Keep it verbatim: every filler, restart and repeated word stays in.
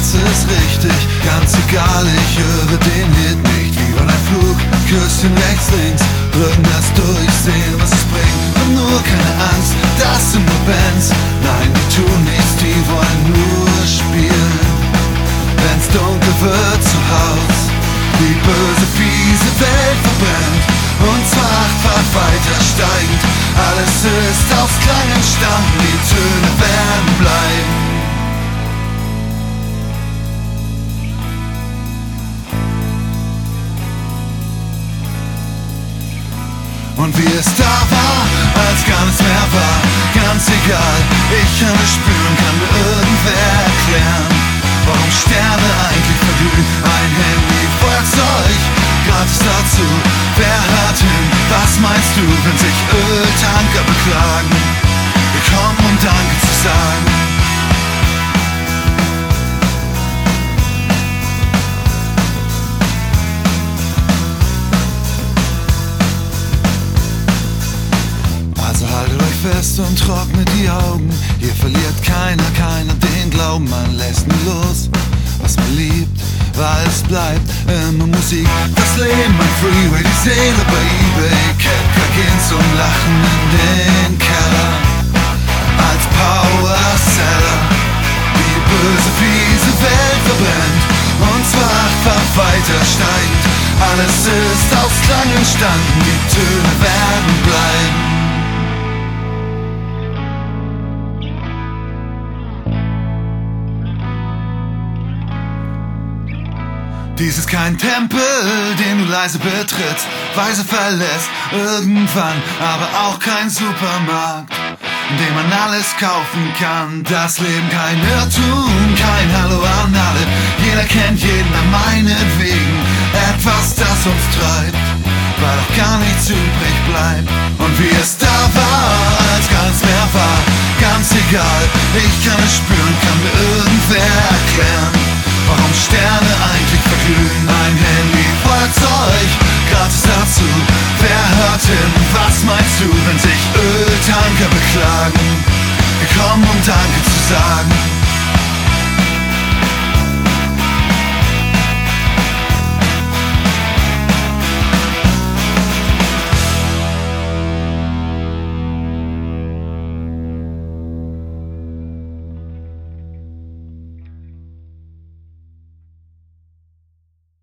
Herz ist richtig, ganz egal, ich höre den Hit nicht. Wie bei einem Flug, Küsschen rechts, links, würden das durchsehen, was es bringt. Und nur keine Angst, das sind nur Bands. Nein, die tun nichts, die wollen nur spielen. Wenn's dunkel wird zu Haus, die böse, fiese Welt verbrennt. Und zwar achtfach weiter steigend, alles ist aus Klang entstanden, die Töne werden bleiben. Und wie es da war, als gar nichts mehr war, ganz egal, ich kann es spüren, kann mir irgendwer erklären, warum Sterne eigentlich verglühen. Ein Handy, Feuerzeug, gratis dazu, wer hört hin, was meinst du, wenn sich Öltanker beklagen? Wir kommen, um Danke zu sagen. Also haltet euch fest und trocknet die Augen. Hier verliert keiner, keiner den Glauben. Man lässt nie los, was man liebt, weil es bleibt immer Musik. Das Leben ein Freeway, die Seele bei eBay. Kettler gehen zum Lachen in den Keller als Powerseller. Die böse, fiese Welt verbrennt und zwar achtfach weiter steigend. Alles ist aus Klang entstanden, die Töne werden bleiben. Dies ist kein Tempel, den du leise betrittst, weise verlässt, irgendwann, aber auch kein Supermarkt, in dem man alles kaufen kann. Das Leben kein Irrtum, kein Hallo an alle, jeder kennt jeden, meinetwegen etwas, das uns treibt, weil auch gar nichts übrig bleibt. Und wie es da war, als gar nichts mehr war, ganz egal, ich kann es spüren, kann mir irgendwer erklären, warum Sterne eigentlich verglühen. Ein Handy, Feuerzeug, gratis dazu, wer hört hin, was meinst du, wenn sich Öltanker beklagen? Wir kommen, um Danke zu sagen.